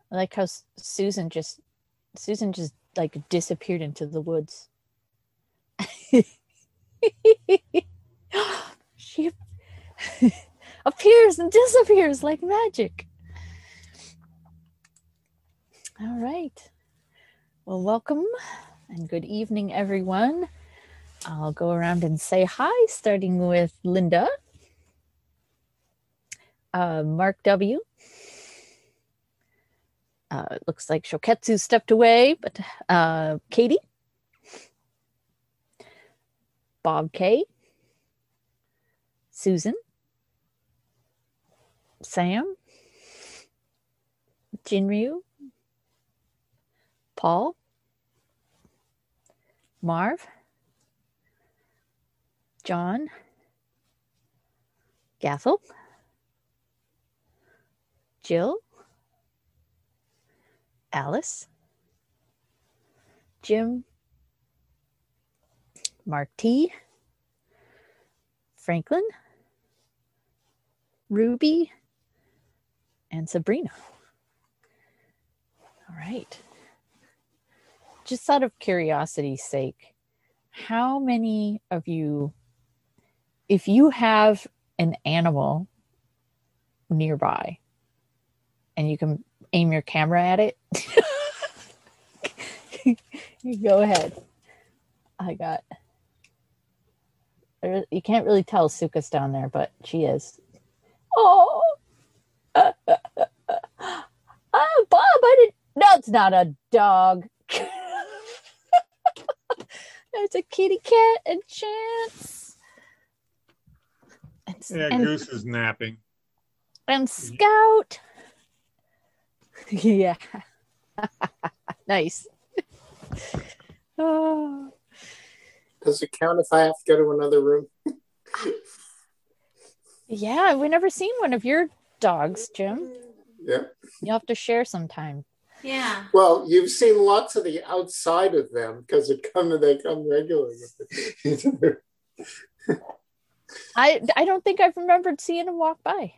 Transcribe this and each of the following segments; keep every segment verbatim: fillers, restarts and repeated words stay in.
I like how S- Susan just Susan just like disappeared into the woods. She appears and disappears like magic. All right. Well, welcome and good evening, everyone. I'll go around and say hi, starting with Linda, uh, Mark W. Uh, it looks like Shoketsu stepped away, but uh, Katie, Bob K, Susan, Sam, Jinryu, Paul, Marv, John, Gathel, Jill, Alice, Jim, Mark T, Franklin, Ruby, and Sabrina. All right. Just out of curiosity's sake, how many of you, if you have an animal nearby and you can aim your camera at it, you go ahead. I got, you can't really tell Suka's down there, but she is. Oh, uh, uh, uh, uh, uh, Bob, I didn't, that's not a dog. It's a kitty cat and Chance. And, yeah, and, Goose is napping. And Scout. Yeah. Nice. Oh. Does it count if I have to go to another room? Yeah, we've never seen one of your dogs, Jim. Yeah. You'll have to share sometime. Yeah. Well, you've seen lots of the outside of them because it come they come regularly with it. I I don't think I've remembered seeing him walk by.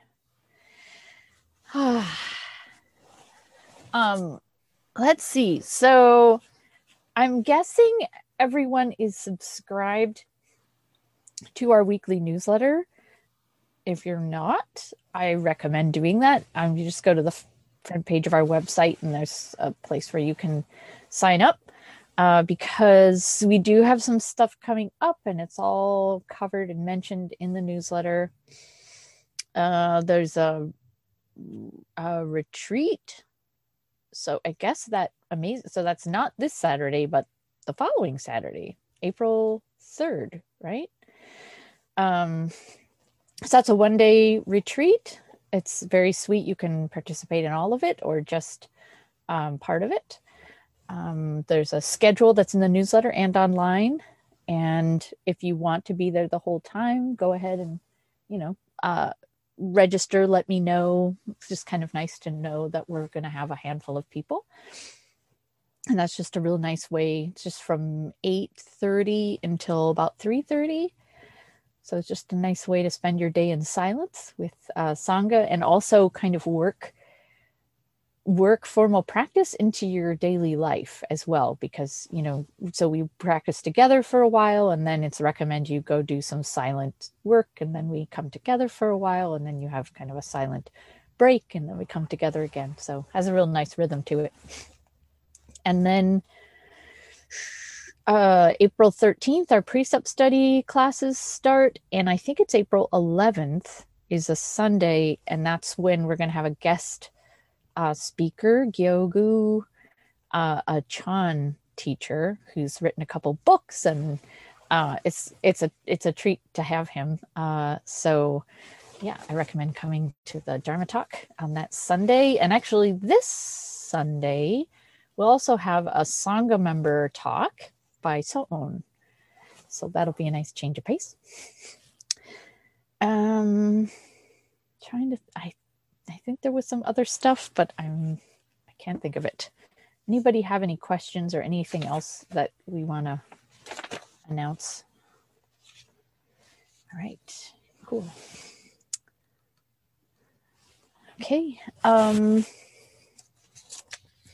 um, let's see. So, I'm guessing everyone is subscribed to our weekly newsletter. If you're not, I recommend doing that. Um, you just go to the front page of our website and there's a place where you can sign up uh, because we do have some stuff coming up and it's all covered and mentioned in the newsletter. Uh, there's a, a retreat. So I guess that amazing. So that's not this Saturday, but the following Saturday, April third, right? Um, so that's a one-day retreat. It's very sweet. You can participate in all of it or just um, part of it. Um, there's a schedule that's in the newsletter and online. And if you want to be there the whole time, go ahead and, you know, uh, register. Let me know. It's just kind of nice to know that we're going to have a handful of people. And that's just a real nice way. It's just from eight thirty until about three thirty. So it's just a nice way to spend your day in silence with uh, Sangha and also kind of work work formal practice into your daily life as well. Because, you know, so we practice together for a while and then it's recommend you go do some silent work and then we come together for a while and then you have kind of a silent break and then we come together again. So it has a real nice rhythm to it. And then Uh, April thirteenth, our precept study classes start, and I think it's April eleventh is a Sunday, and that's when we're going to have a guest uh, speaker, Gyogu, uh, a Chan teacher who's written a couple books, and uh, it's it's a it's a treat to have him. Uh, so, yeah, I recommend coming to the Dharma talk on that Sunday, and actually this Sunday we'll also have a Sangha member talk by Soon. So that'll be a nice change of pace. Um, trying to, I, I think there was some other stuff, but I'm, I can't think of it. Anybody have any questions or anything else that we want to announce? All right, cool. Okay. Um,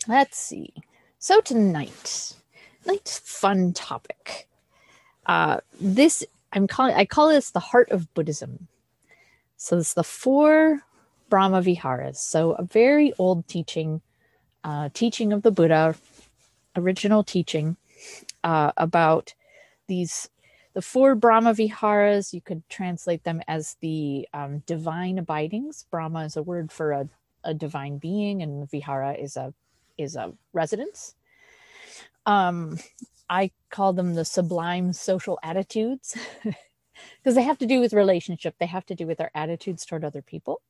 let's see. So tonight, tonight's fun topic. Uh, this I'm calling I call this the heart of Buddhism. So it's the four Brahma Viharas. So a very old teaching, uh, teaching of the Buddha, original teaching uh, about these, the four Brahma Viharas. You could translate them as the um, divine abidings. Brahma is a word for a, a divine being, and Vihara is a is a residence. Um, I call them the sublime social attitudes because they have to do with relationship. They have to do with our attitudes toward other people.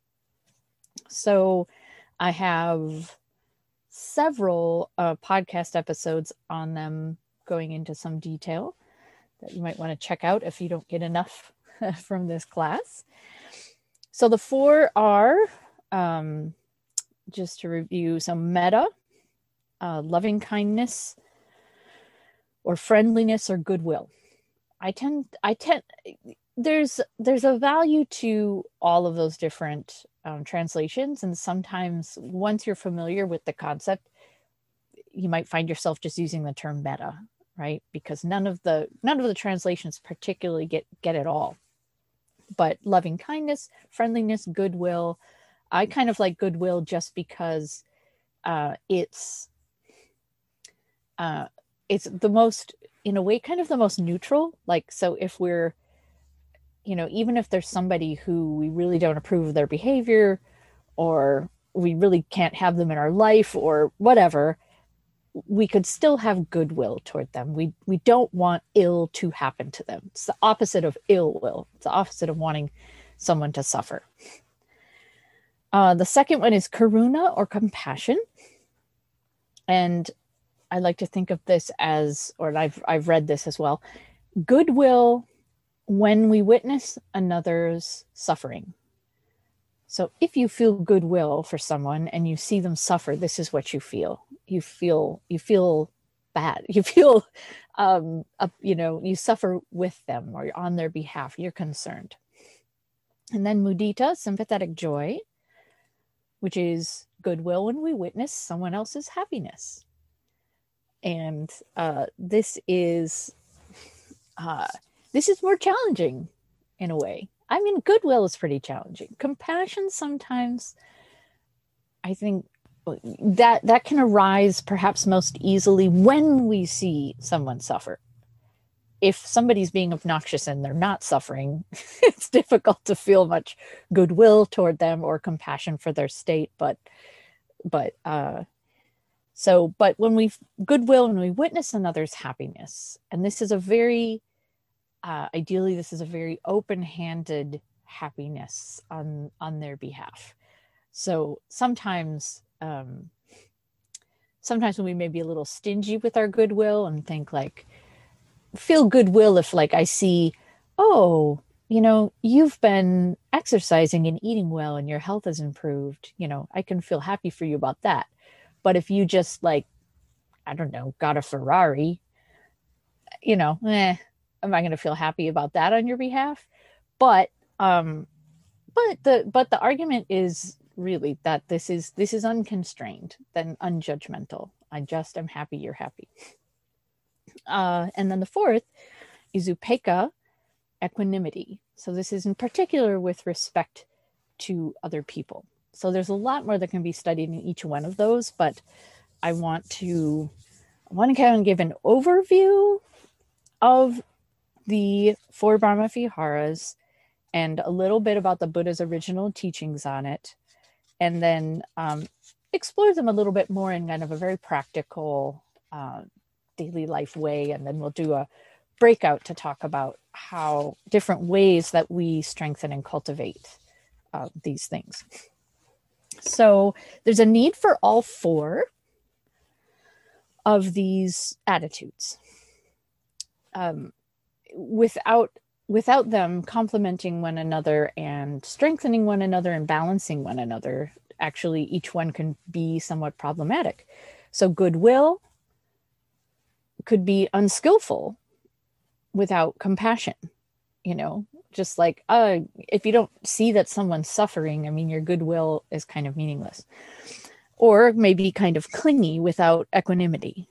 So I have several uh, podcast episodes on them going into some detail that you might want to check out if you don't get enough from this class. So the four are, um, just to review, some metta, uh, loving kindness, or friendliness, or goodwill. I tend, I tend, there's, there's a value to all of those different um, translations. And sometimes once you're familiar with the concept, you might find yourself just using the term metta, right? Because none of the, none of the translations particularly get, get it all. But loving kindness, friendliness, goodwill. I kind of like goodwill just because uh, it's, uh, it's the most, in a way, kind of the most neutral. Like, so if we're, you know, even if there's somebody who we really don't approve of their behavior, or we really can't have them in our life or whatever, we could still have goodwill toward them. We we don't want ill to happen to them. It's the opposite of ill will. It's the opposite of wanting someone to suffer. Uh, the second one is karuna, or compassion. And I like to think of this as, or I've I've read this as well, goodwill when we witness another's suffering. So if you feel goodwill for someone and you see them suffer, this is what you feel. You feel you feel bad. You feel, um, uh, you know, you suffer with them, or you're on their behalf. You're concerned. And then mudita, sympathetic joy, which is goodwill when we witness someone else's happiness. And uh, this is uh, this is more challenging in a way. I mean, goodwill is pretty challenging. Compassion sometimes, I think that that can arise perhaps most easily when we see someone suffer. If somebody's being obnoxious and they're not suffering, it's difficult to feel much goodwill toward them or compassion for their state. But, but, uh, so, but when we goodwill, when we witness another's happiness, and this is a very, uh, ideally, this is a very open-handed happiness on, on their behalf. So sometimes, um, sometimes when we may be a little stingy with our goodwill and think like, feel goodwill if like I see, oh, you know, you've been exercising and eating well and your health has improved, you know, I can feel happy for you about that. But if you just like, I don't know, got a Ferrari, you know, eh, am I going to feel happy about that on your behalf? But, um, but the, but the argument is really that this is, this is unconstrained, then unjudgmental. I just am happy you're happy. Uh, and then the fourth is upekkha, equanimity. So this is in particular with respect to other people. So there's a lot more that can be studied in each one of those, but I want to I want to kind of give an overview of the four Brahma Viharas and a little bit about the Buddha's original teachings on it, and then um, explore them a little bit more in kind of a very practical uh, daily life way. And then we'll do a breakout to talk about how different ways that we strengthen and cultivate uh, these things. So there's a need for all four of these attitudes. Um, without without them complementing one another and strengthening one another and balancing one another, actually each one can be somewhat problematic. So goodwill could be unskillful without compassion, you know, just like, uh, if you don't see that someone's suffering, I mean, your goodwill is kind of meaningless. or maybe kind of clingy without equanimity.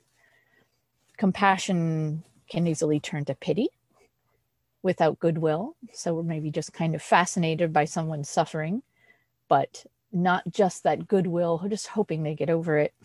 Compassion can easily turn to pity without goodwill. So we're maybe just kind of fascinated by someone's suffering, but not just that goodwill, just hoping they get over it.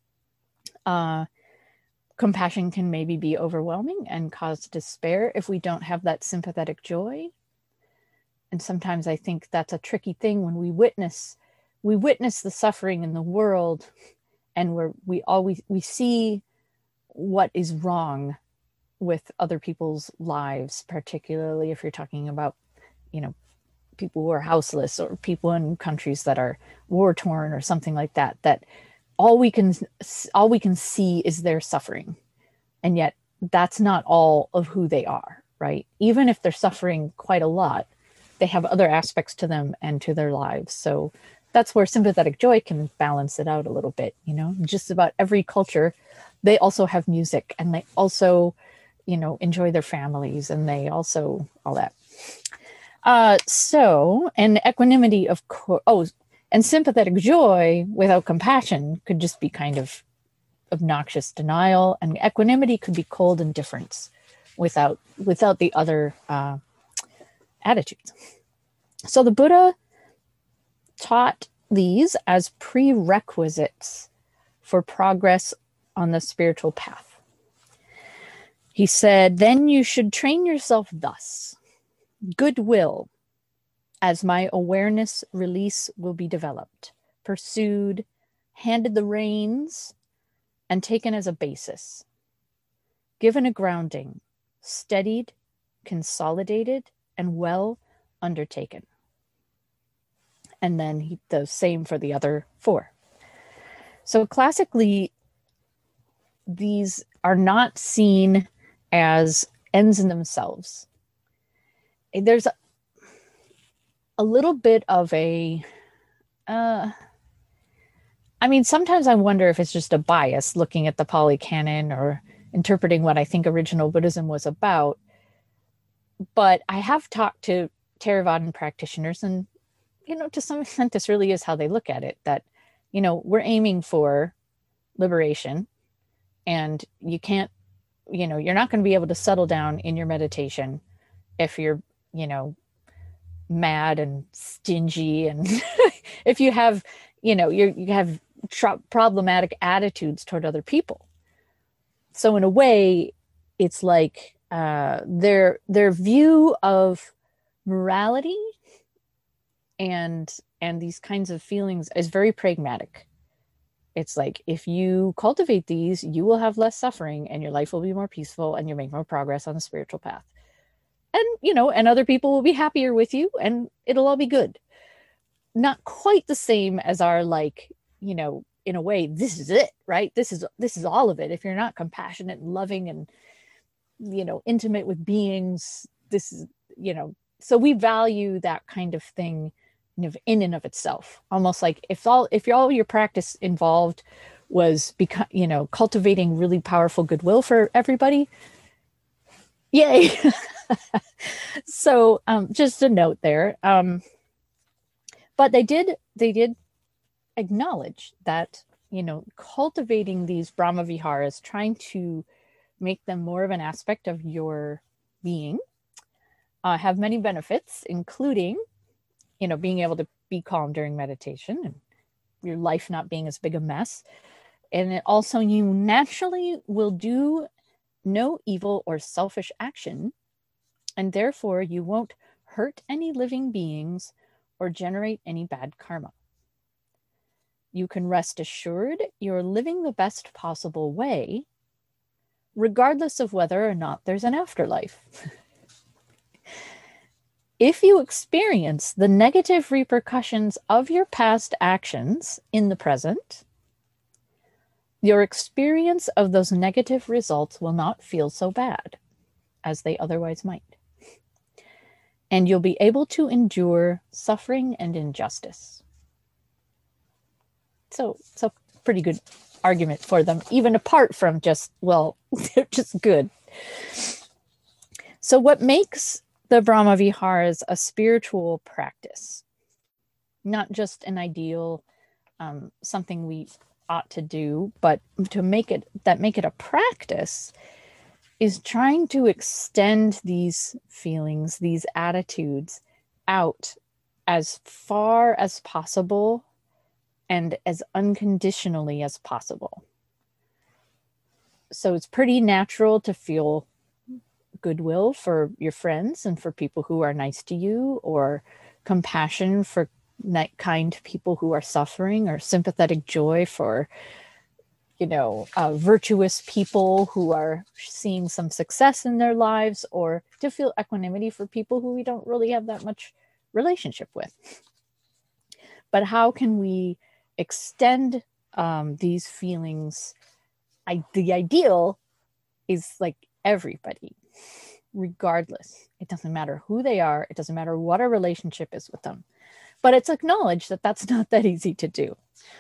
Uh, compassion can maybe be overwhelming and cause despair if we don't have that sympathetic joy. And sometimes I think that's a tricky thing when we witness, we witness the suffering in the world, and we're, we always, we see what is wrong with other people's lives, particularly if you're talking about, you know, people who are houseless or people in countries that are war torn or something like that, that all we can, all we can see is their suffering. And yet that's not all of who they are, right? Even if they're suffering quite a lot, they have other aspects to them and to their lives. So that's where sympathetic joy can balance it out a little bit. You know, just about every culture, they also have music, and they also, you know, enjoy their families, and they also, all that. Uh, so, and equanimity, of course, oh, and sympathetic joy without compassion could just be kind of obnoxious denial, and equanimity could be cold indifference without, without the other uh, attitudes. So the Buddha taught these as prerequisites for progress on the spiritual path. He said, then you should train yourself thus. Goodwill, as my awareness release will be developed, pursued, handed the reins, and taken as a basis. Given a grounding, steadied, consolidated, and well undertaken. And then he, the same for the other four. So classically, these are not seen as ends in themselves. There's a, a little bit of a, uh, I mean, sometimes I wonder if it's just a bias looking at the Pali Canon or interpreting what I think original Buddhism was about. But I have talked to Theravadan practitioners, and, you know, to some extent, this really is how they look at it, that, you know, we're aiming for liberation, and you can't, you know, you're not going to be able to settle down in your meditation if you're, you know, mad and stingy, and if you have, you know, you you have tr- problematic attitudes toward other people. So in a way, it's like uh, their their view of morality and and these kinds of feelings is very pragmatic. It's like, if you cultivate these, you will have less suffering, and your life will be more peaceful, and you'll make more progress on the spiritual path. And, you know, and other people will be happier with you, and it'll all be good. Not quite the same as our, like, you know, in a way, this is it, right? This is, this is all of it. If you're not compassionate and loving and, you know, intimate with beings, this is, you know, so we value that kind of thing in and of itself. Almost like if all, if all your practice involved was, beca- you know, cultivating really powerful goodwill for everybody, yay. So um, just a note there. Um, but they did, they did acknowledge that, you know, cultivating these Brahma Viharas, trying to make them more of an aspect of your being, uh, have many benefits, including, you know, being able to be calm during meditation and your life not being as big a mess. And it also, you naturally will do no evil or selfish action, and therefore you won't hurt any living beings or generate any bad karma. You can rest assured you're living the best possible way, regardless of whether or not there's an afterlife. If you experience the negative repercussions of your past actions in the present, your experience of those negative results will not feel so bad as they otherwise might. And you'll be able to endure suffering and injustice. So, so pretty good argument for them, even apart from just, well, they're just good. So what makes the Brahma Viharas a spiritual practice, not just an ideal um, something we ought to do, but to make it that make it a practice is trying to extend these feelings, these attitudes out as far as possible and as unconditionally as possible. So it's pretty natural to feel goodwill for your friends and for people who are nice to you, or compassion for kind people who are suffering, or sympathetic joy for, you know, uh, virtuous people who are seeing some success in their lives, or to feel equanimity for people who we don't really have that much relationship with. But how can we extend um, these feelings? I, the ideal is like everybody, regardless. It doesn't matter who they are. It doesn't matter what our relationship is with them. But it's acknowledged that that's not that easy to do.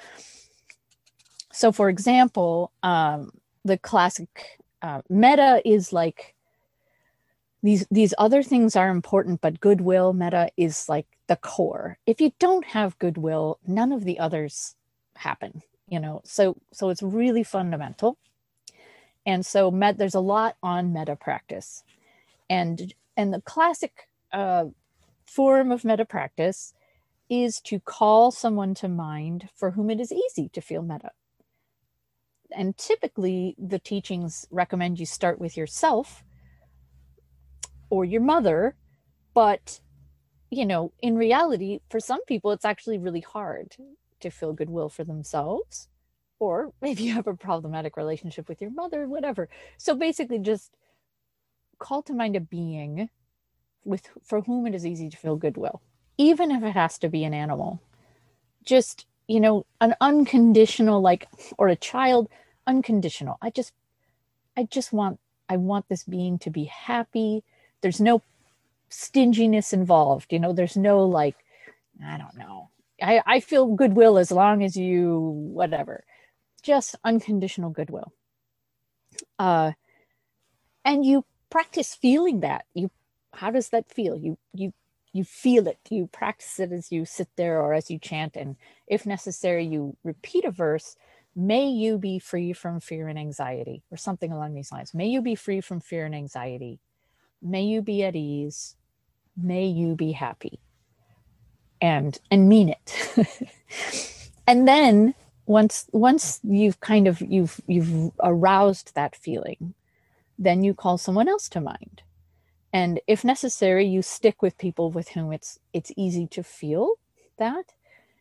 So, for example, um, the classic uh, metta is like, these these other things are important, but goodwill, metta, is like the core. If you don't have goodwill, none of the others happen, you know. So so it's really fundamental. And so met, there's a lot on metta practice. And and the classic uh, form of metta practice is to call someone to mind for whom it is easy to feel metta. And typically the teachings recommend you start with yourself or your mother, but, you know, in reality, for some people, it's actually really hard to feel goodwill for themselves, or maybe you have a problematic relationship with your mother, whatever. So basically just call to mind a being with for whom it is easy to feel goodwill, even if it has to be an animal. Just, you know, an unconditional, like, or a child, unconditional. I just, I just want, I want this being to be happy. There's no stinginess involved. You know, there's no like, I don't know. I, I feel goodwill as long as you, whatever, just unconditional goodwill. Uh, and you practice feeling that. You, how does that feel? You, you, you feel it. You practice it as you sit there or as you chant. And if necessary, you repeat a verse. May you be free from fear and anxiety, or something along these lines. May you be free from fear and anxiety. May you be at ease. May you be happy. And and mean it. And then once once you've kind of you've you've aroused that feeling, then you call someone else to mind. And if necessary, you stick with people with whom it's it's easy to feel that.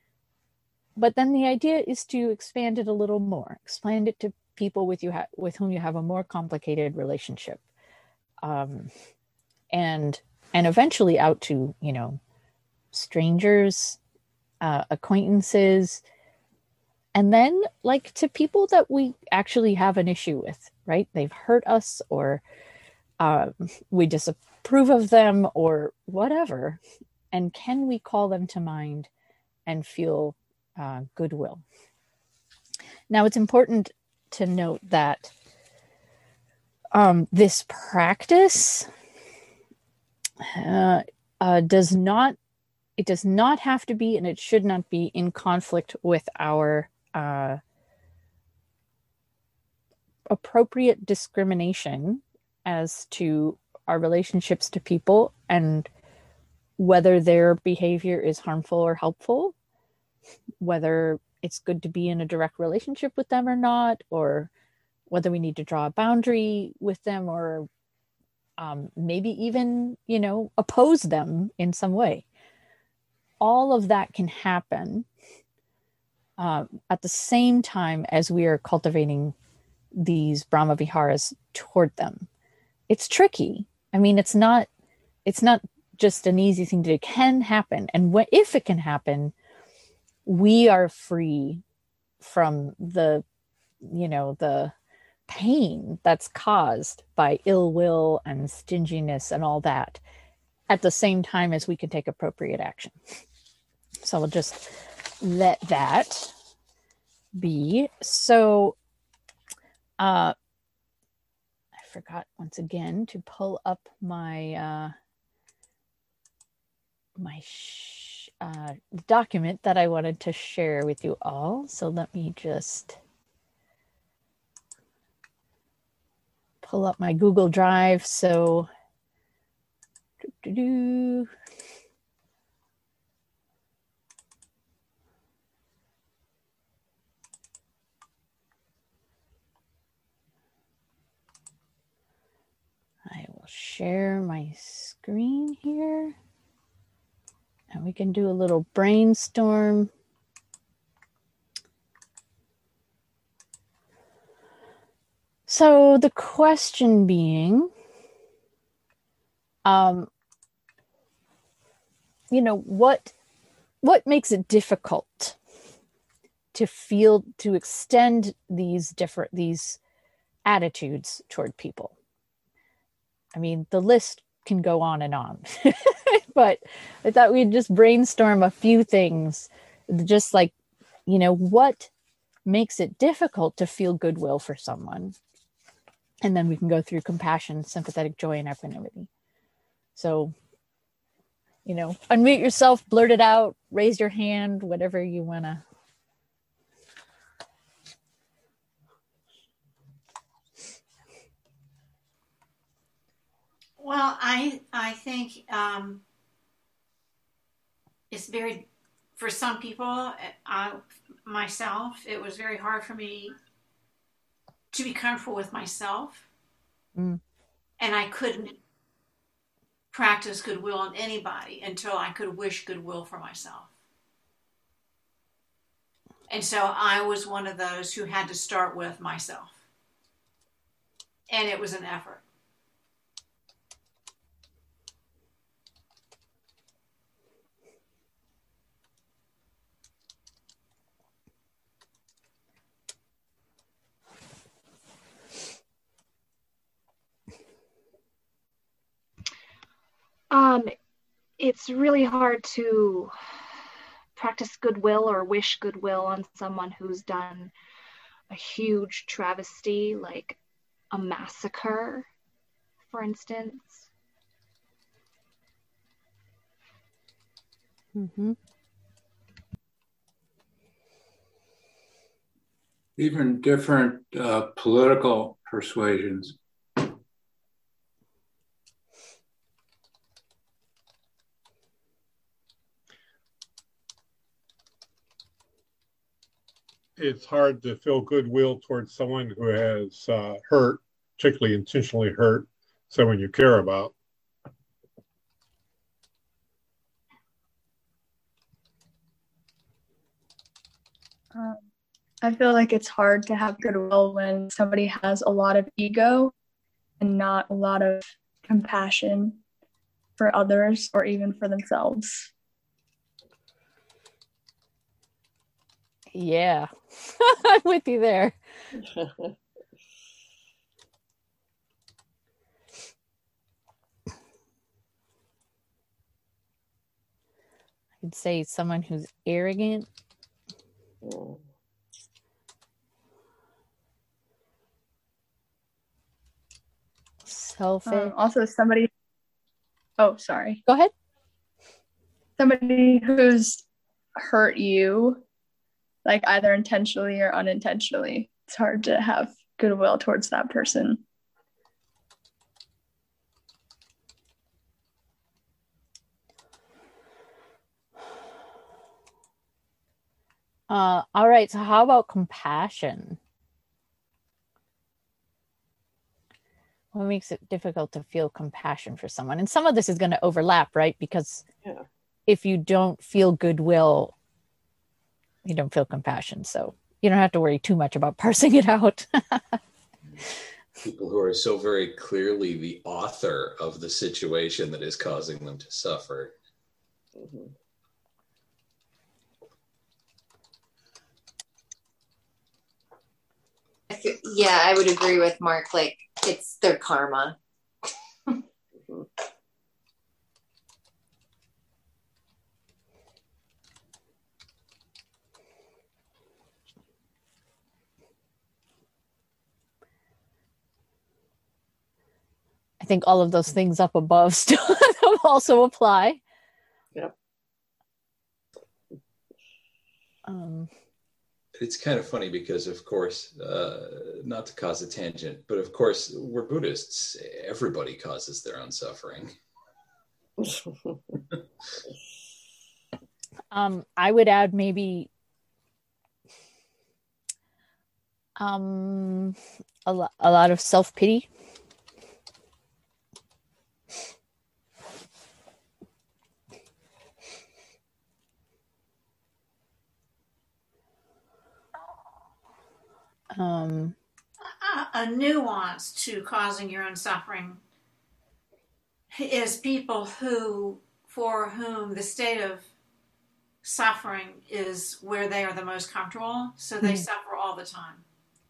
But then the idea is to expand it a little more. Expand it to people with you ha- with whom you have a more complicated relationship. Um, and and eventually out to, you know, strangers, uh, acquaintances, and then like to people that we actually have an issue with, right? They've hurt us, or uh, we disapprove of them, or whatever. And can we call them to mind and feel uh, goodwill? Now, it's important to note that um, this practice uh, uh, does not It does not have to be, and it should not be, in conflict with our uh, appropriate discrimination as to our relationships to people and whether their behavior is harmful or helpful, whether it's good to be in a direct relationship with them or not, or whether we need to draw a boundary with them, or um, maybe even, you know, oppose them in some way. All of that can happen uh, at the same time as we are cultivating these Brahma Viharas toward them. It's tricky. I mean, it's not, it's not just an easy thing to do. It can happen. And what, if it can happen, we are free from the, you know, the pain that's caused by ill will and stinginess and all that, at the same time as we can take appropriate action. So we'll just let that be. So uh, I forgot once again to pull up my uh, my sh- uh, document that I wanted to share with you all. So let me just pull up my Google Drive. So, doo-doo-doo. I will share my screen here. And we can do a little brainstorm. So the question being, um, you know, what what makes it difficult to feel, to extend these different, these attitudes toward people? I mean, the list can go on and on, but I thought we'd just brainstorm a few things, just like, you know, what makes it difficult to feel goodwill for someone. And then we can go through compassion, sympathetic joy, and equanimity. So, you know, unmute yourself, blurt it out, raise your hand, whatever you want to. Well, I I think um, it's very, for some people, I, myself, it was very hard for me to be comfortable with myself. Mm. And I couldn't practice goodwill on anybody until I could wish goodwill for myself. And so I was one of those who had to start with myself. And it was an effort. Um, it's really hard to practice goodwill or wish goodwill on someone who's done a huge travesty, like a massacre, for instance. Mm-hmm. Even different uh, political persuasions. It's hard to feel goodwill towards someone who has uh, hurt, particularly intentionally hurt someone you care about. Um, I feel like it's hard to have goodwill when somebody has a lot of ego and not a lot of compassion for others or even for themselves. Yeah, I'm with you there. I'd say someone who's arrogant. Mm. Selfish. Um, also, somebody. Oh, sorry. Go ahead. Somebody who's hurt you, like either intentionally or unintentionally. It's hard to have goodwill towards that person. Uh, all right. So how about compassion? What makes it difficult to feel compassion for someone? And some of this is going to overlap, right? Because yeah. If you don't feel goodwill, you don't feel compassion. So you don't have to worry too much about parsing it out. People who are so very clearly the author of the situation that is causing them to suffer. Mm-hmm. Yeah, I would agree with Mark. Like, it's their karma. Mm-hmm. I think all of those things up above still also apply. Yep. Um, it's kind of funny because, of course, uh, not to cause a tangent, but of course, we're Buddhists. Everybody causes their own suffering. um, I would add maybe um, a, lo- a lot of self-pity. Um, a, a nuance to causing your own suffering is people who, for whom the state of suffering is where they are the most comfortable, so they Mhm. suffer all the time.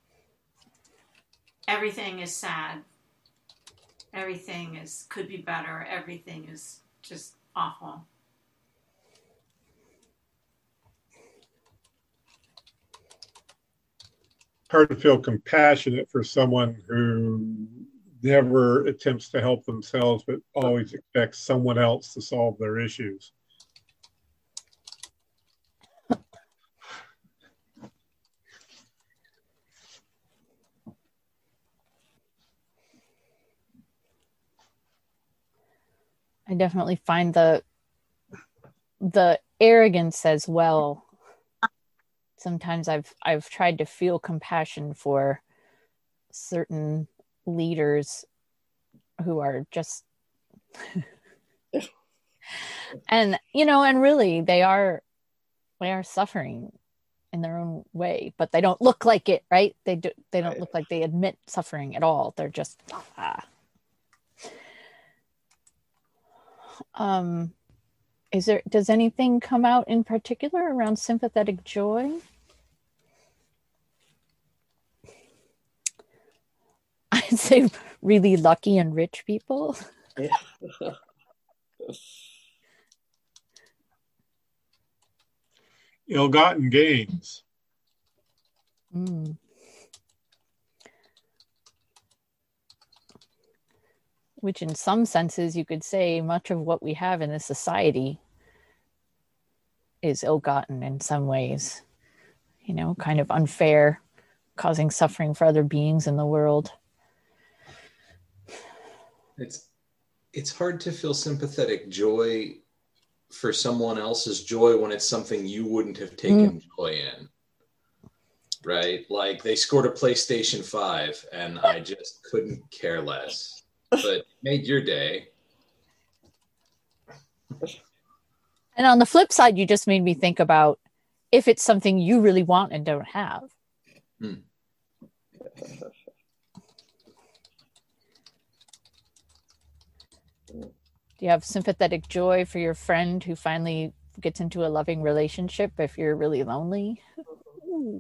Everything is sad. Everything is could be better. Everything is just awful. Hard to feel compassionate for someone who never attempts to help themselves, but always expects someone else to solve their issues. I definitely find the the arrogance as well. Sometimes I've I've tried to feel compassion for certain leaders who are just and you know and really they are they are suffering in their own way, but they don't look like it, right? They do they don't look like they admit suffering at all. They're just ah. Um is there does anything come out in particular around sympathetic joy? I'd say really lucky and rich people. Yeah. Ill-gotten gains. Mm. Which in some senses you could say much of what we have in this society is ill-gotten in some ways, you know, kind of unfair, causing suffering for other beings in the world. It's it's hard to feel sympathetic joy for someone else's joy when it's something you wouldn't have taken mm. joy in. Right? Like they scored a PlayStation five and I just couldn't care less. But it made your day. And on the flip side, you just made me think about if it's something you really want and don't have. Hmm. Do you have sympathetic joy for your friend who finally gets into a loving relationship if you're really lonely? Ooh.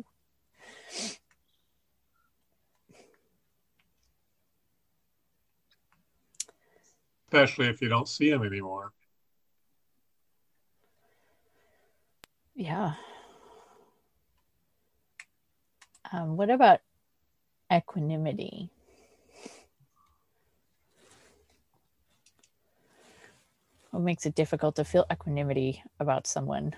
Especially if you don't see him anymore. Yeah. Um, what about equanimity? What makes it difficult to feel equanimity about someone?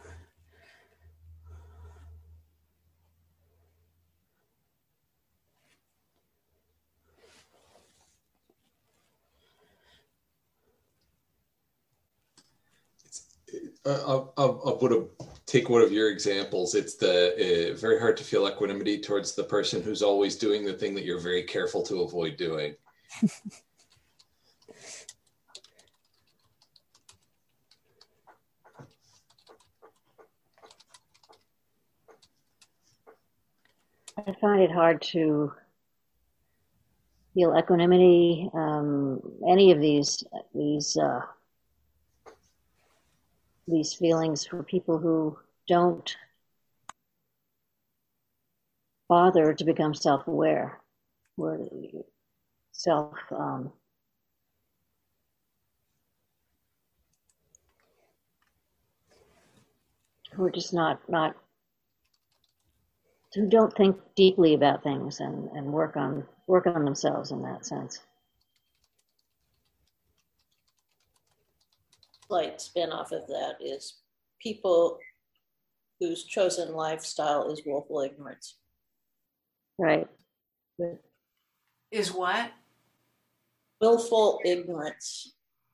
Uh, I'll, I'll, I'll put a, take one of your examples. It's the uh, very hard to feel equanimity towards the person who's always doing the thing that you're very careful to avoid doing. I find it hard to feel equanimity. Um, any of these these. Uh, these feelings for people who don't bother to become self-aware, who self um, who are just not not who don't think deeply about things and, and work on work on themselves in that sense. Slight spin off of that is people whose chosen lifestyle is willful ignorance. Right. Is what? Willful ignorance.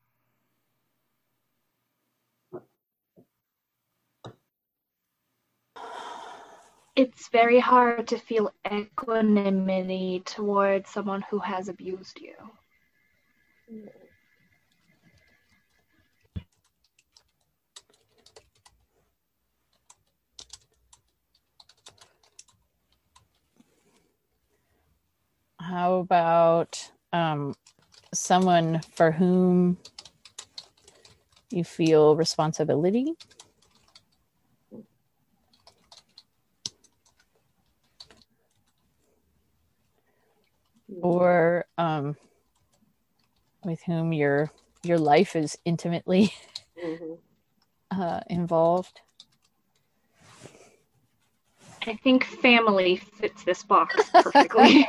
It's very hard to feel equanimity towards someone who has abused you. How about um, someone for whom you feel responsibility? Or um, with whom your your life is intimately Mm-hmm. uh, involved? I think family fits this box perfectly.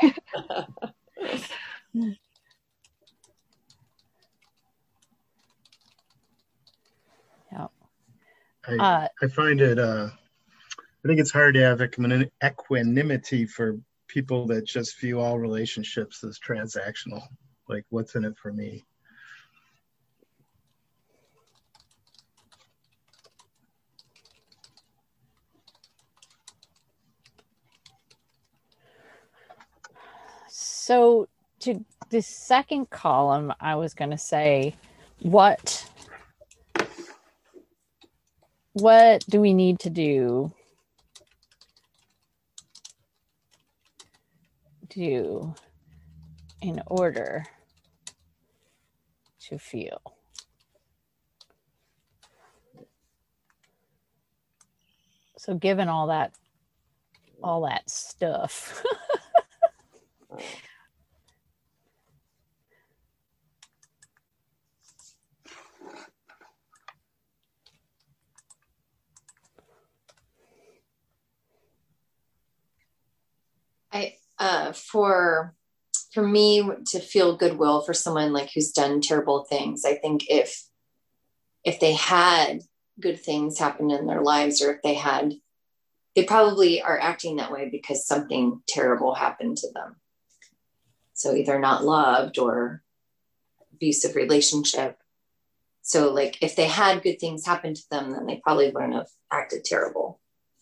Yeah. I, Uh, I find it, uh, I think it's hard to have equin- equanimity for people that just view all relationships as transactional. Like, what's in it for me? So to the second column, I was going to say, what what do we need to do do in order to feel? So given all that all that stuff. I uh for for me to feel goodwill for someone like who's done terrible things, I think if if they had good things happen in their lives, or if they had, they probably are acting that way because something terrible happened to them. So either not loved or abusive relationship. So like if they had good things happen to them, then they probably wouldn't have acted terrible.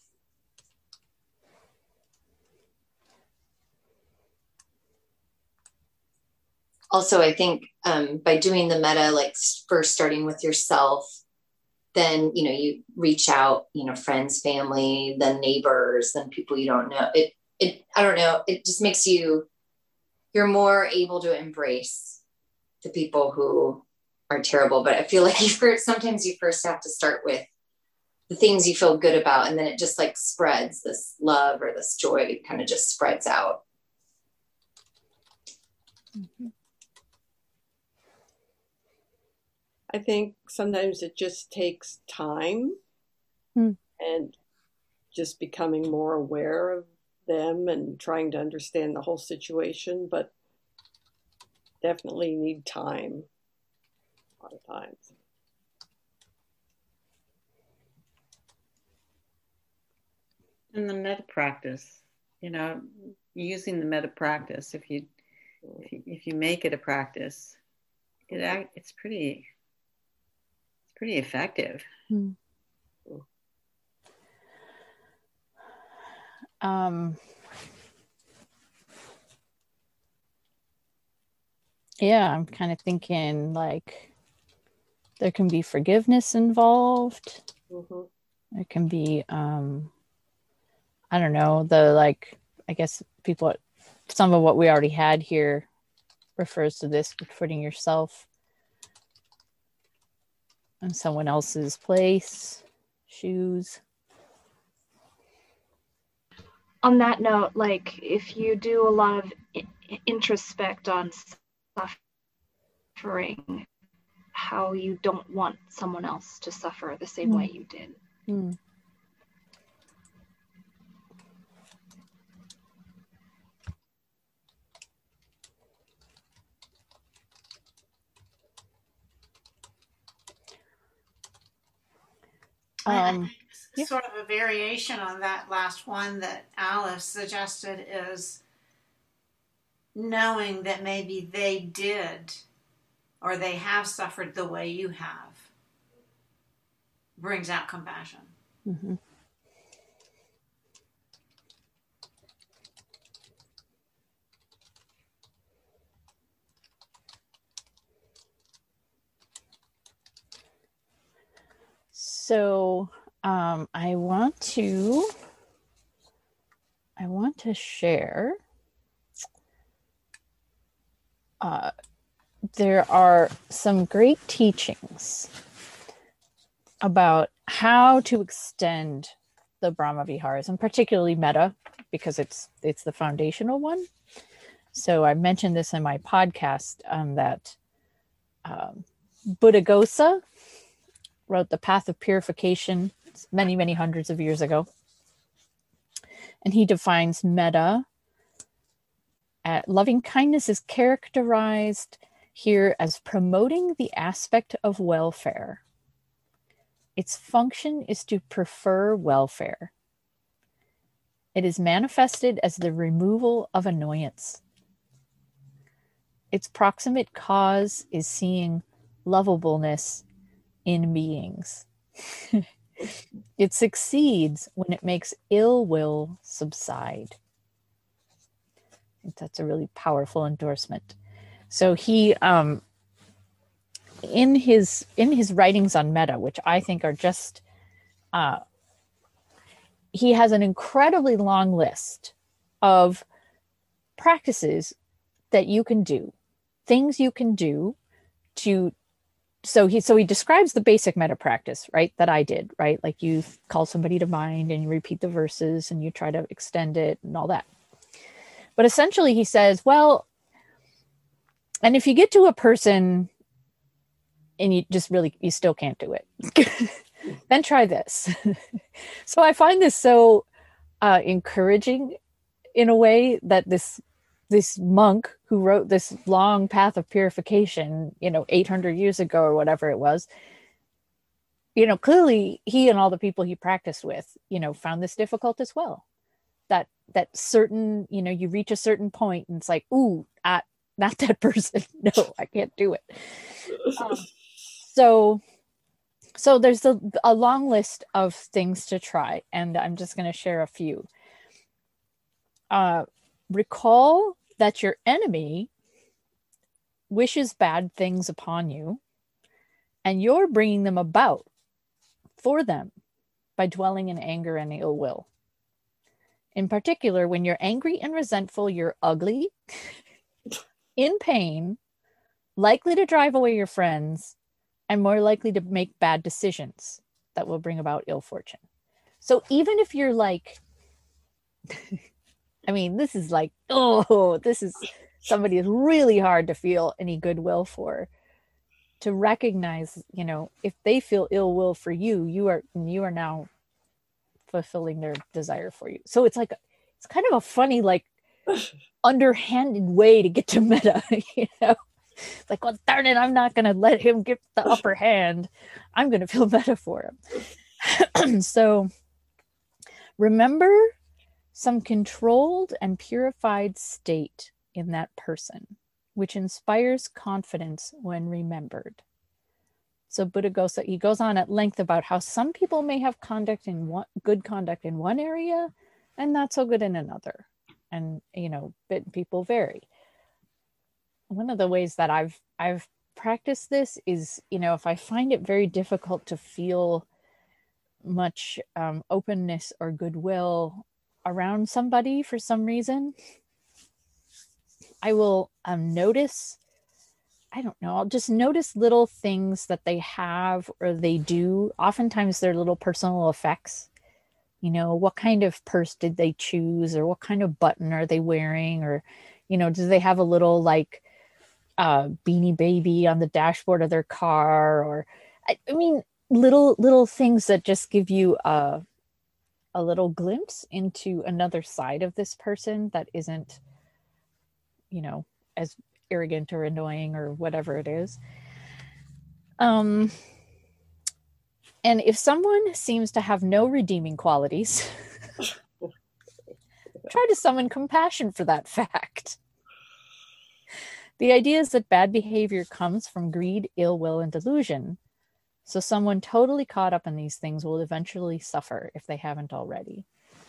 Also, I think um, by doing the meta, like first starting with yourself, then, you know, you reach out, you know, friends, family, then neighbors, then people you don't know. It, it, I don't know. It just makes you, you're more able to embrace the people who are terrible. But I feel like you first, sometimes you first have to start with the things you feel good about. And then it just like spreads, this love or this joy kind of just spreads out. Mm-hmm. I think sometimes it just takes time mm. and just becoming more aware of them and trying to understand the whole situation, but definitely need time a lot of times. And the meta practice, you know, using the meta practice, if you if you, if you make it a practice, it it's pretty it's pretty effective. Mm. Um, yeah, I'm kind of thinking like there can be forgiveness involved. Mm-hmm. There can be, um, I don't know, the like, I guess people, some of what we already had here refers to this, putting yourself in someone else's place, shoes. On that note, like if you do a lot of introspect on suffering, how you don't want someone else to suffer the same mm. way you did. Mm. I, I Um, think Yeah. Sort of a variation on that last one that Alice suggested is knowing that maybe they did or they have suffered the way you have brings out compassion. Mm-hmm. So um, I want to I want to share. Uh, there are some great teachings about how to extend the Brahma Viharas, and particularly metta, because it's it's the foundational one. So I mentioned this in my podcast um, that um, Buddhaghosa wrote The Path of Purification many, many hundreds of years ago. And he defines metta. Uh, loving kindness is characterized here as promoting the aspect of welfare. Its function is to prefer welfare. It is manifested as the removal of annoyance. Its proximate cause is seeing lovableness in beings. It succeeds when it makes ill will subside. I think that's a really powerful endorsement. So he, um, in his in his writings on metta, which I think are just, uh, he has an incredibly long list of practices that you can do, things you can do to. So he so he describes the basic metta practice, right, that I did, right? Like you call somebody to mind and you repeat the verses and you try to extend it and all that. But essentially he says, well, and if you get to a person and you just really, you still can't do it, then try this. So I find this so uh, encouraging in a way that this this monk who wrote this long path of purification, you know, eight hundred years ago or whatever it was, you know, clearly he and all the people he practiced with, you know, found this difficult as well. That, that certain, you know, you reach a certain point and it's like, ooh, uh, not that person. No, I can't do it. Um, so, so there's a, a long list of things to try, and I'm just going to share a few. Uh, recall that your enemy wishes bad things upon you, and you're bringing them about for them by dwelling in anger and ill will. In particular, when you're angry and resentful, you're ugly, in pain, likely to drive away your friends, and more likely to make bad decisions that will bring about ill fortune. So even if you're like, I mean, this is like, oh, this is somebody is really hard to feel any goodwill for. To recognize, you know, if they feel ill will for you, you are you are now fulfilling their desire for you. So it's like, it's kind of a funny, like, underhanded way to get to metta, you know? It's like, well, darn it, I'm not going to let him get the upper hand. I'm going to feel metta for him. So remember some controlled and purified state in that person, which inspires confidence when remembered. So Buddhaghosa, he goes on at length about how some people may have conduct in one, good conduct in one area and not so good in another. And, you know, people vary. One of the ways that I've I've practiced this is, you know, if I find it very difficult to feel much um, openness or goodwill around somebody for some reason, I will um, notice, I don't know, I'll just notice little things that they have or they do. Oftentimes they're little personal effects. You know, what kind of purse did they choose, or what kind of button are they wearing, or, you know, do they have a little like uh, Beanie Baby on the dashboard of their car, or, I, I mean, little little things that just give you a a little glimpse into another side of this person that isn't, you know, as arrogant or annoying or whatever it is. Um, And if someone seems to have no redeeming qualities, try to summon compassion for that fact. The idea is that bad behavior comes from greed, ill will, and delusion. So someone totally caught up in these things will eventually suffer if they haven't already.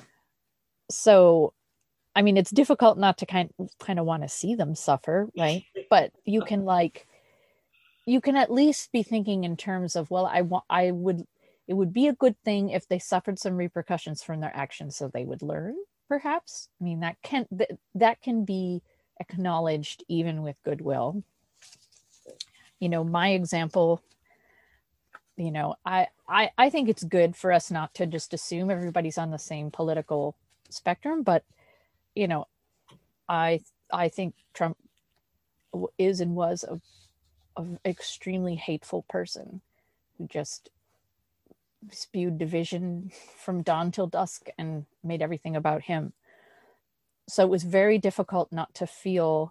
So, I mean, it's difficult not to kind kind of want to see them suffer, right? But you can like, you can at least be thinking in terms of, well, I want, I would, it would be a good thing if they suffered some repercussions from their actions, so they would learn, perhaps. I mean, that can th- that can be acknowledged even with goodwill. You know, my example, you know, I, I, I think it's good for us not to just assume everybody's on the same political spectrum, but, you know, I, I think Trump is and was a, an extremely hateful person who just spewed division from dawn till dusk and made everything about him. So it was very difficult not to feel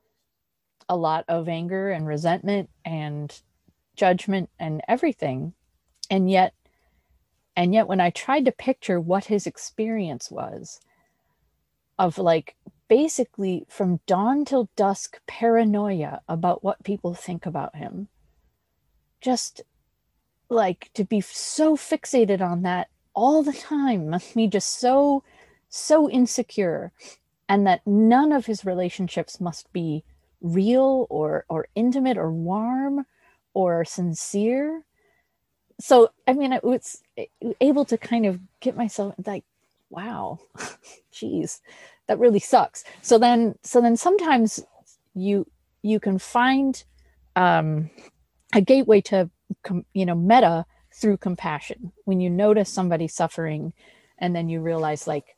a lot of anger and resentment and judgment and everything. And yet, and yet when I tried to picture what his experience was of like basically from dawn till dusk paranoia about what people think about him, just like to be so fixated on that all the time must be just so, so insecure. And that none of his relationships must be real or or intimate or warm or sincere. So, I mean, I was able to kind of get myself like, wow, geez, that really sucks. So then, so then sometimes you you can find um, a gateway to, com, you know, meta through compassion. When you notice somebody suffering and then you realize like,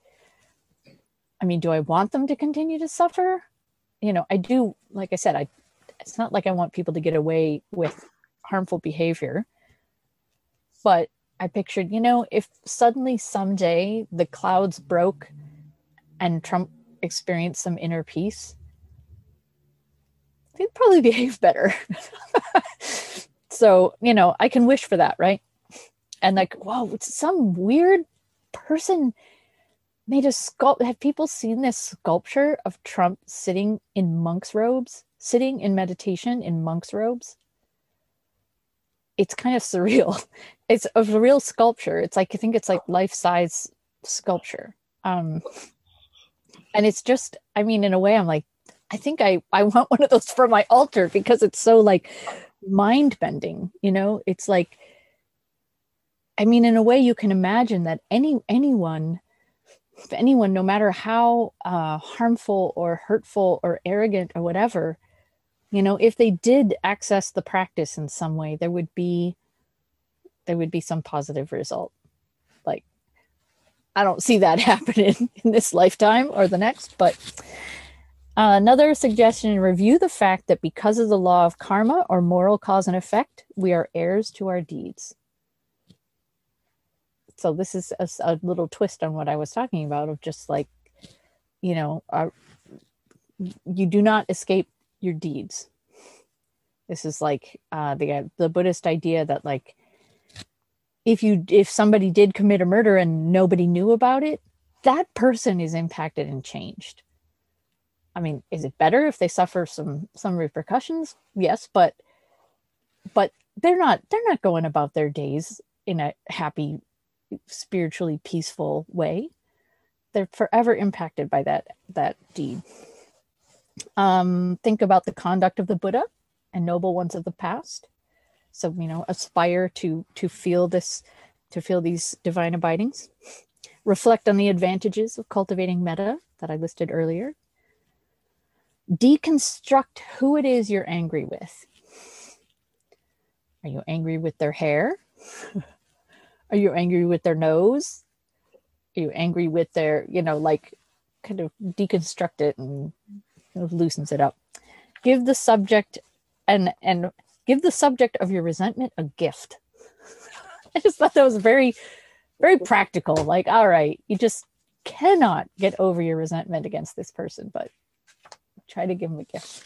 I mean, do I want them to continue to suffer? You know, I do, like I said, I, it's not like I want people to get away with harmful behavior, but I pictured, you know, if suddenly someday the clouds broke and Trump experienced some inner peace, they'd probably behave better. So, you know, I can wish for that, right? And like, whoa, it's some weird person made a sculpt. Have people seen this sculpture of Trump sitting in monk's robes, sitting in meditation in monk's robes? It's kind of surreal. It's a real sculpture. It's like, I think it's like life-size sculpture. Um, and it's just, I mean, in a way, I'm like, I think I, I want one of those for my altar because it's so like mind-bending, you know? It's like, I mean, in a way you can imagine that any anyone If anyone, no matter how uh, harmful or hurtful or arrogant or whatever, you know, if they did access the practice in some way, there would be, there would be some positive result. Like, I don't see that happening in this lifetime or the next, but uh, another suggestion, review the fact that because of the law of karma or moral cause and effect, we are heirs to our deeds. So this is a, a little twist on what I was talking about of just like, you know, uh, you do not escape your deeds. This is like uh, the the Buddhist idea that like, if you if somebody did commit a murder and nobody knew about it, that person is impacted and changed. I mean, is it better if they suffer some some repercussions? Yes, but but they're not they're not going about their days in a happy, spiritually peaceful way. They're forever impacted by that that deed. Um, think about the conduct of the Buddha and noble ones of the past. So, you know, aspire to to feel this, to feel these divine abidings. Reflect on the advantages of cultivating metta that I listed earlier. Deconstruct who it is you're angry with. Are you angry with their hair? Are you angry with their nose? Are you angry with their, you know, like kind of deconstruct it and kind of loosens it up. Give the subject and and give the subject of your resentment a gift. I just thought that was very, very practical. Like, all right, you just cannot get over your resentment against this person, but try to give them a gift.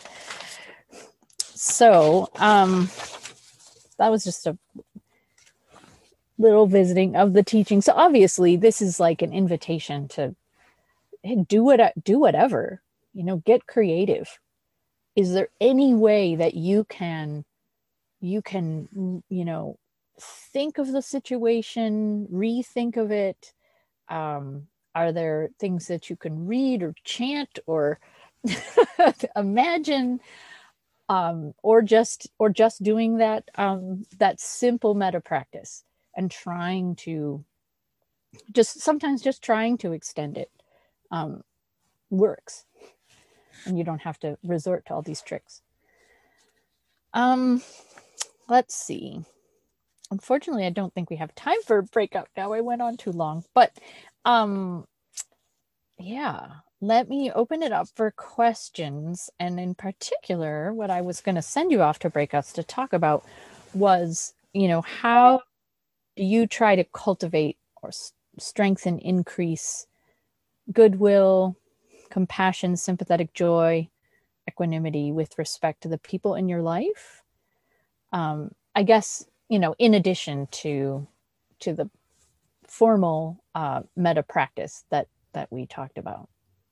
So um, that was just a little visiting of the teaching. So obviously this is like an invitation to hey, do what do whatever, you know, get creative. Is there any way that you can you can, you know, think of the situation, rethink of it? Um, are there things that you can read or chant or imagine, um, or just or just doing that um, that simple meta practice and trying to just sometimes just trying to extend it um, works, and you don't have to resort to all these tricks. Um, let's see. Unfortunately, I don't think we have time for a breakout now. I went on too long, but um, yeah, let me open it up for questions. And in particular, what I was going to send you off to breakouts to talk about was, you know, how do you try to cultivate or s- strengthen, increase goodwill, compassion, sympathetic joy, equanimity with respect to the people in your life? Um, I guess, you know, in addition to to the formal uh, meta practice that that we talked about.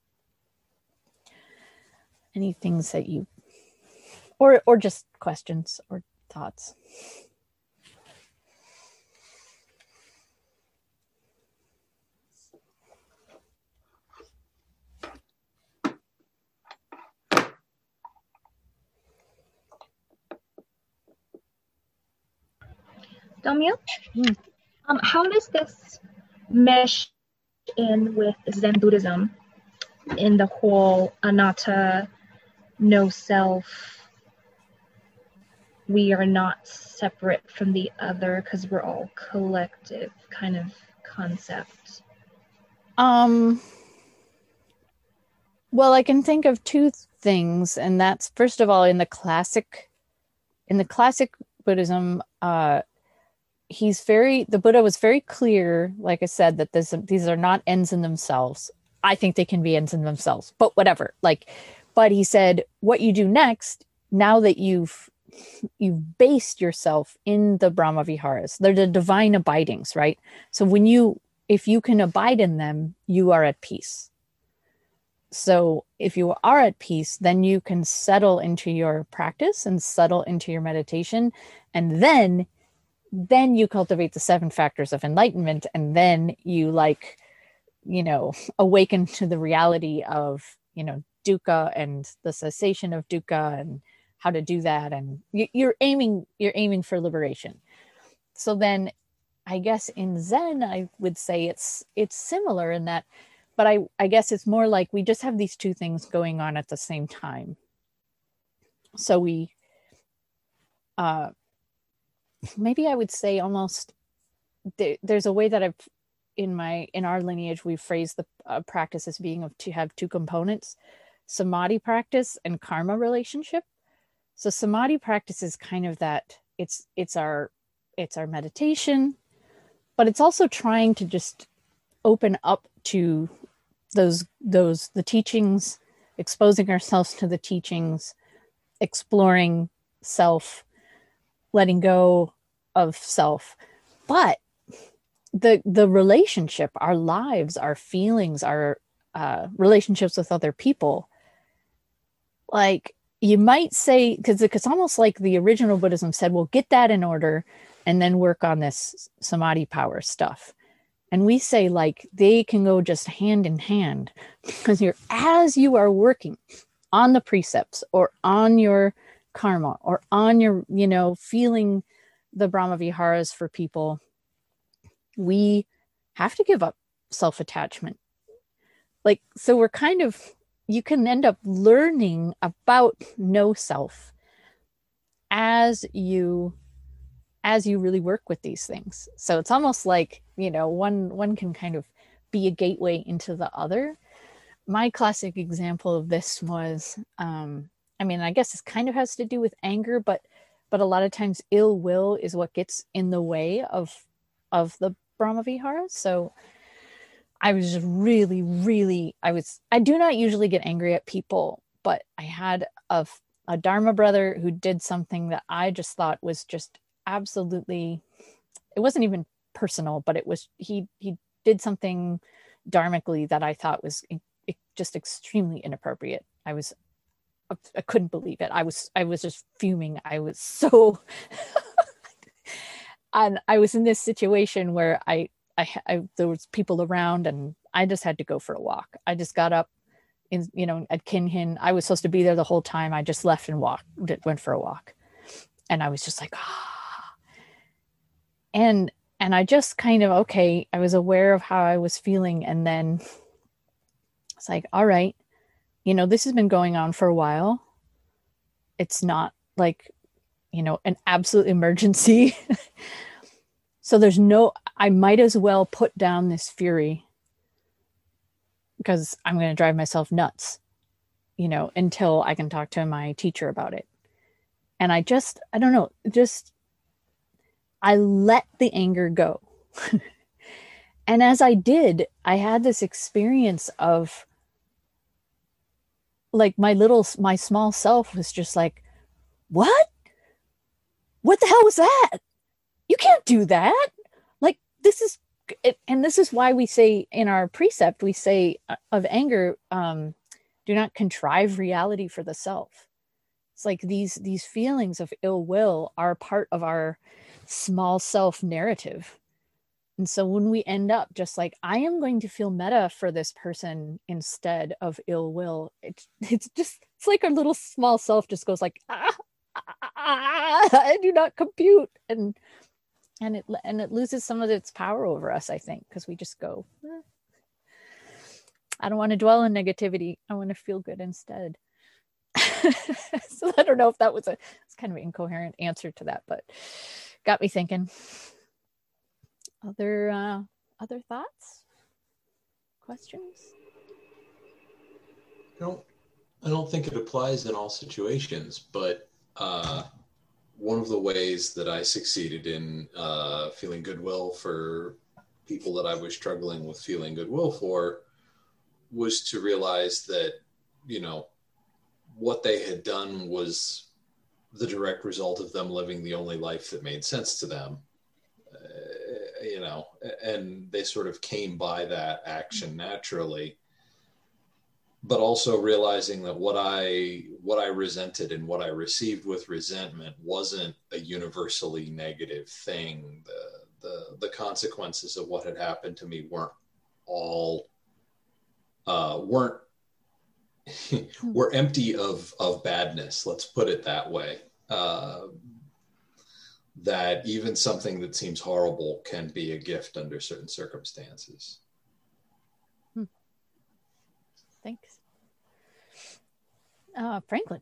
Any things that you, or or just questions or thoughts? Damia, mm. um, how does this mesh in with Zen Buddhism in the whole anatta, no self, we are not separate from the other because we're all collective kind of concept? Um, well, I can think of two things, and that's first of all, in the classic, in the classic Buddhism, uh, he's very, the Buddha was very clear, like I said, that this, these are not ends in themselves. I think they can be ends in themselves, but whatever. Like, but he said, what you do next, now that you've you've based yourself in the Brahma Viharas, they're the divine abidings, right? So when you, if you can abide in them, you are at peace. So if you are at peace, then you can settle into your practice and settle into your meditation, and then then you cultivate the seven factors of enlightenment, and then you like, you know, awaken to the reality of, you know, dukkha and the cessation of dukkha and how to do that. And you're aiming, you're aiming for liberation. So then I guess in Zen, I would say it's, it's similar in that, but I, I guess it's more like we just have these two things going on at the same time. So we, uh, maybe I would say almost there, there's a way that I've in my in our lineage we've phrased the uh, practice as being of to have two components: samadhi practice and karma relationship. So samadhi practice is kind of that it's it's our it's our meditation, but it's also trying to just open up to those those the teachings, exposing ourselves to the teachings, exploring self, letting go of self. But the the relationship, our lives, our feelings, our uh, relationships with other people, like you might say, because it's almost like the original Buddhism said, well, get that in order and then work on this samadhi power stuff. And we say like they can go just hand in hand, because you're as you are working on the precepts or on your karma or on your, you know, feeling the Brahma Viharas for people, we have to give up self-attachment. Like, so we're kind of, you can end up learning about no self as you, as you really work with these things. So it's almost like, you know, one, one can kind of be a gateway into the other. My classic example of this was, um, I mean, I guess this kind of has to do with anger, but but a lot of times ill will is what gets in the way of of the Brahma Viharas. So I was just really, really, I was, I do not usually get angry at people, but I had a, a Dharma brother who did something that I just thought was just absolutely, it wasn't even personal, but it was, he, he did something dharmically that I thought was just extremely inappropriate. I was, I couldn't believe it. I was, I was just fuming. I was so, and I was in this situation where I, I, I, there was people around and I just had to go for a walk. I just got up in, you know, at Kinhin. I was supposed to be there the whole time. I just left and walked, went for a walk. And I was just like, ah, and, and I just kind of, okay, I was aware of how I was feeling. And then it's like, all right, you know, this has been going on for a while. It's not like, you know, an absolute emergency. So there's no, I might as well put down this fury because I'm going to drive myself nuts, you know, until I can talk to my teacher about it. And I just, I don't know, just, I let the anger go. And as I did, I had this experience of like my little, my small self was just like, what? What the hell was that? You can't do that. Like, this is, and this is why we say in our precept, we say of anger, um, do not contrive reality for the self. It's like these, these feelings of ill will are part of our small self narrative. And so when we end up just like, I am going to feel meta for this person instead of ill will, it's, it's just, it's like our little small self just goes like, ah, ah, ah, I do not compute. And, and it, and it loses some of its power over us, I think, because we just go, eh. I don't want to dwell in negativity. I want to feel good instead. So I don't know if that was a, it's kind of an incoherent answer to that, but got me thinking. Other uh, other thoughts, questions? I don't, I don't think it applies in all situations, but uh, one of the ways that I succeeded in uh, feeling goodwill for people that I was struggling with feeling goodwill for was to realize that, you know, what they had done was the direct result of them living the only life that made sense to them. Uh, you know, and they sort of came by that action naturally, but also realizing that what I, what I resented and what I received with resentment wasn't a universally negative thing. The, the, the consequences of what had happened to me weren't all, uh, weren't, were empty of, of badness. Let's put it that way. Uh, that even something that seems horrible can be a gift under certain circumstances. Hmm. Thanks. Uh, Franklin.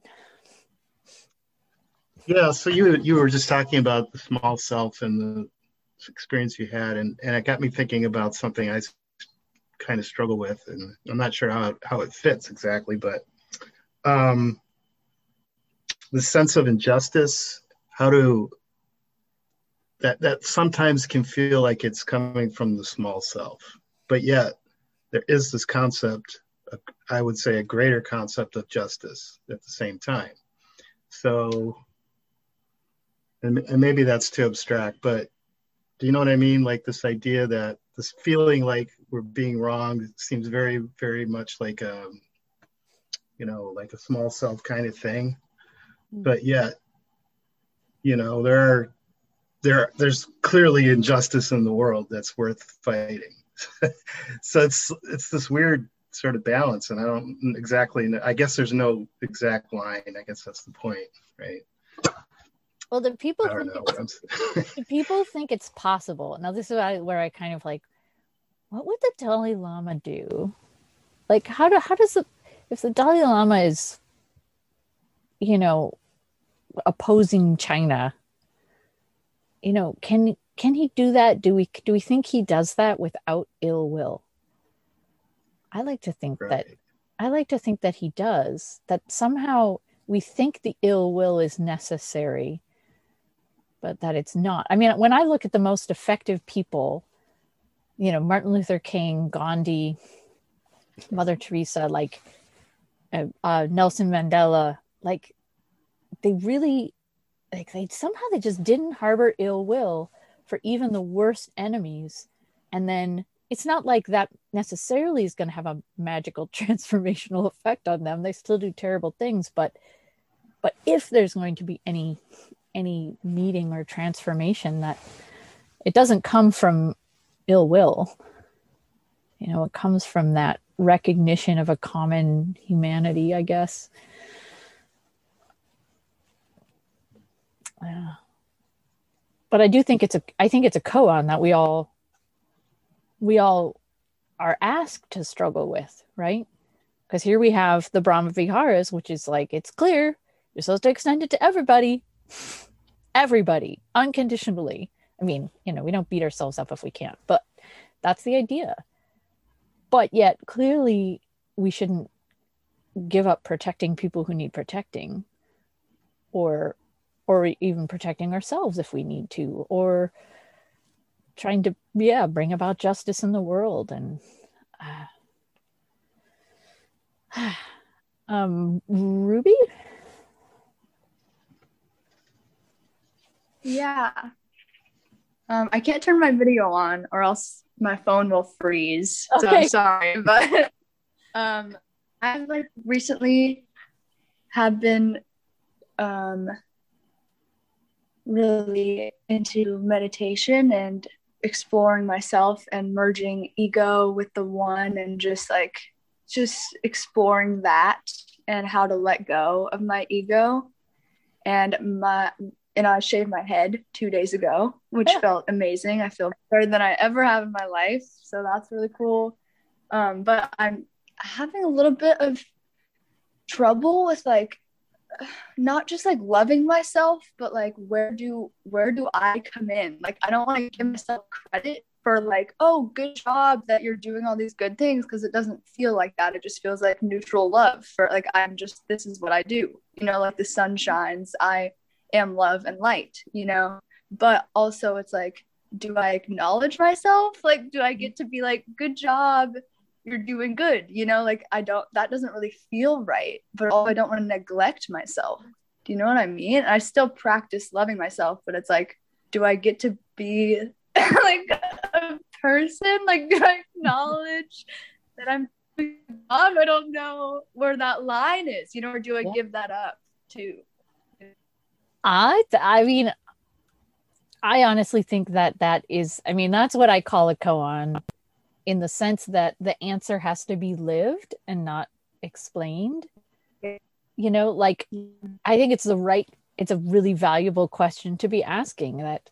Yeah, so you you were just talking about the small self and the experience you had, and, and it got me thinking about something I kind of struggle with, and I'm not sure how it, how it fits exactly, but um, the sense of injustice, how to that that sometimes can feel like it's coming from the small self, but yet there is this concept, I would say a greater concept of justice at the same time. So, and, and maybe that's too abstract, but do you know what I mean? Like this idea that this feeling like we're being wronged seems very, very much like a, you know, like a small self kind of thing, mm-hmm. But yet, you know, there are There, there's clearly injustice in the world that's worth fighting. So it's it's this weird sort of balance, and I don't exactly know. I guess there's no exact line. I guess that's the point, right? Well, the people I don't think know it's, what I'm the people think it's possible. Now, this is where I kind of like, what would the Dalai Lama do? Like, how do how does the if the Dalai Lama is, you know, opposing China? You know, can can he do that? Do we do we think he does that without ill will? I like to think right. that I like to think that he does. That somehow we think the ill will is necessary, but that it's not. I mean, when I look at the most effective people, you know, Martin Luther King, Gandhi, Mother Teresa, like uh, uh, Nelson Mandela, like they really. Like they somehow they just didn't harbor ill will, for even the worst enemies. And then it's not like that necessarily is going to have a magical transformational effect on them. They still do terrible things, but but if there's going to be any any meeting or transformation, that it doesn't come from ill will. You know, it comes from that recognition of a common humanity, I guess. Yeah. But I do think it's a I think it's a koan that we all we all are asked to struggle with, right? Because here we have the Brahma Viharas, which is like, it's clear, you're supposed to extend it to everybody, everybody, unconditionally. I mean, you know, we don't beat ourselves up if we can't, but that's the idea. But yet, clearly, we shouldn't give up protecting people who need protecting, or or even protecting ourselves if we need to, or trying to, yeah, bring about justice in the world. And uh, um, Ruby? Yeah. Um, I can't turn my video on or else my phone will freeze. So Okay. I'm sorry, but um, I've like recently have been um, really into meditation and exploring myself and merging ego with the one, and just like just exploring that and how to let go of my ego. And my and I shaved my head two days ago, which Yeah. felt amazing. I feel better than I ever have in my life, so that's really cool. Um, but I'm having a little bit of trouble with like not just like loving myself, but like where do where do I come in? Like I don't want to give myself credit for like, oh, good job that you're doing all these good things, because it doesn't feel like that. It just feels like neutral love for like, I'm just, this is what I do, you know, like the sun shines, I am love and light, you know. But also it's like, do I acknowledge myself? Like, do I get to be like, good job, you're doing good, you know? Like I don't, that doesn't really feel right, but also I don't want to neglect myself. Do you know what I mean? I still practice loving myself, but it's like, do I get to be like a person? Like, do I acknowledge that I'm doing a job? I don't know where that line is, you know, or do I Yeah. give that up too? I, th- I mean, I honestly think that that is, I mean, that's what I call a koan, in the sense that the answer has to be lived and not explained. You know, like, I think it's the right, it's a really valuable question to be asking, that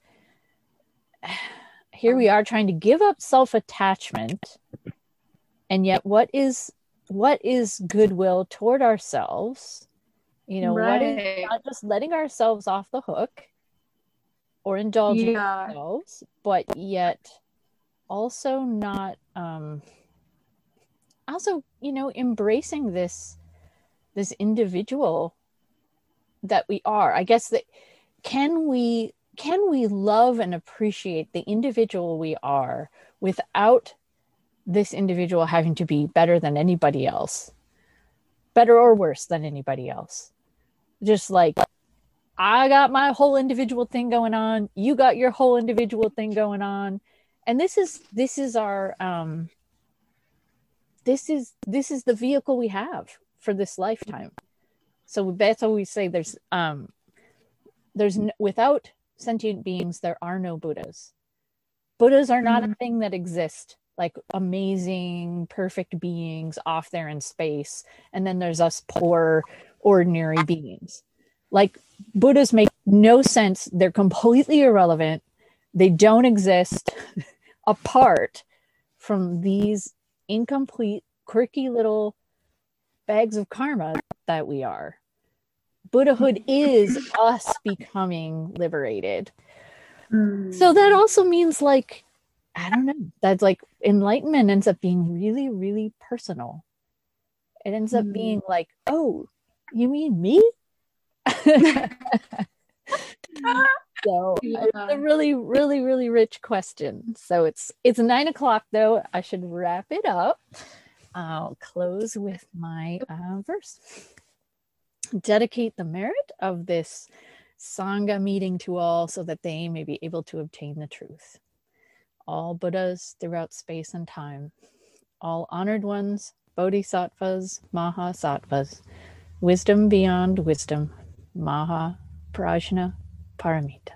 here we are trying to give up self-attachment, and yet what is, what is goodwill toward ourselves? You know, what is Right. not just letting ourselves off the hook or indulging Yeah. ourselves, but yet also not, um, also, you know, embracing this, this individual that we are. I guess that, can we, can we love and appreciate the individual we are without this individual having to be better than anybody else, better or worse than anybody else? Just like, I got my whole individual thing going on, you got your whole individual thing going on, and this is this is our um this is this is the vehicle we have for this lifetime. So that's how we say there's um there's n- without sentient beings there are no Buddhas. Buddhas are not a thing that exist like amazing perfect beings off there in space, and then there's us poor ordinary beings. Like, Buddhas make no sense. They're completely irrelevant. They don't exist apart from these incomplete, quirky little bags of karma that we are. Buddhahood is us becoming liberated. So that also means, like, I don't know, that's like enlightenment ends up being really, really personal. It ends up being like, oh, you mean me? So Yeah. it's a really, really, really rich question. So it's it's nine o'clock though. I should wrap it up. I'll close with my uh, verse. Dedicate the merit of this Sangha meeting to all so that they may be able to obtain the truth. All Buddhas throughout space and time, all honored ones, bodhisattvas, mahasattvas, wisdom beyond wisdom, maha prajna paramita.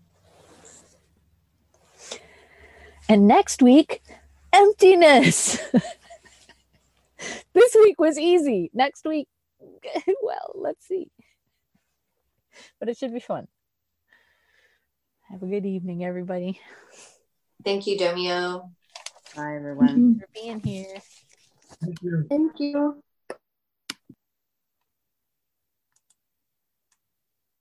And next week, emptiness. This week was easy. Next week, well, let's see. But it should be fun. Have a good evening, everybody. Thank you, Domio. Bye, everyone. For being here. Thank you. Thank you.